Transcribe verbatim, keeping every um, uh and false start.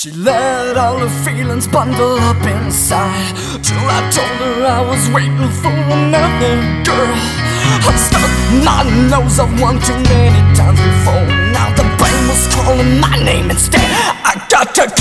She let all her feelings bundle up inside, till I told her I was waiting for another girl. I stuck my nose up one too many times before. Now the brain was calling my name instead. I got to